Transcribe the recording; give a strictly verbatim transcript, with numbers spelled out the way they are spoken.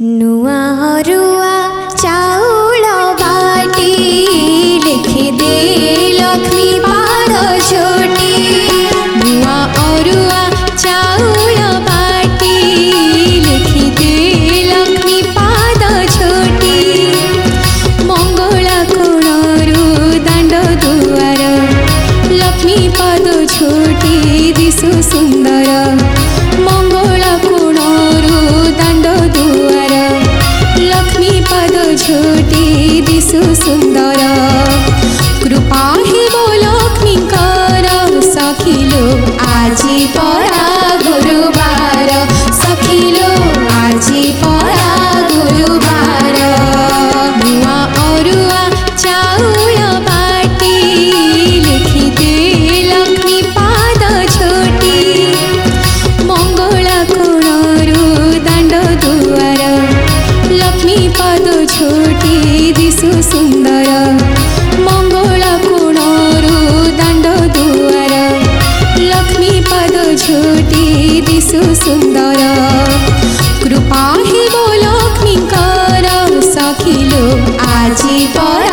नुआ रुआ चाउल बाटी लिखि दे लक्ष्मी पाद छोटी। नुआ अरुआ चाउल बाटी लिखि दे लक्ष्मी पाद छोटी। मंगला कोणरू दांड दुआर लक्ष्मी पाद छोटी दिशु सुंदर। मंगला कोणरू दांड दुआर लक्ष्मी पाद छोटी दिशु सुंदर। कृपा हेबो लक्ष्मीकर सखिलो आजी परा गुरुवार। सखिलो आजी परा गुरुवार। नुआ अरुआ चाउल बाटी लिखि दे लक्ष्मी पाद छोटी। मंगला कोणरू दांड दुआर लक्ष्मी पाद छोटी दिशु सुंदर। मंगला कोणरू दांड दुआर लक्ष्मी पाद छोटी दिशु सुंदर। कृपा हेबो लक्ष्मीकर सखिलो आजी परा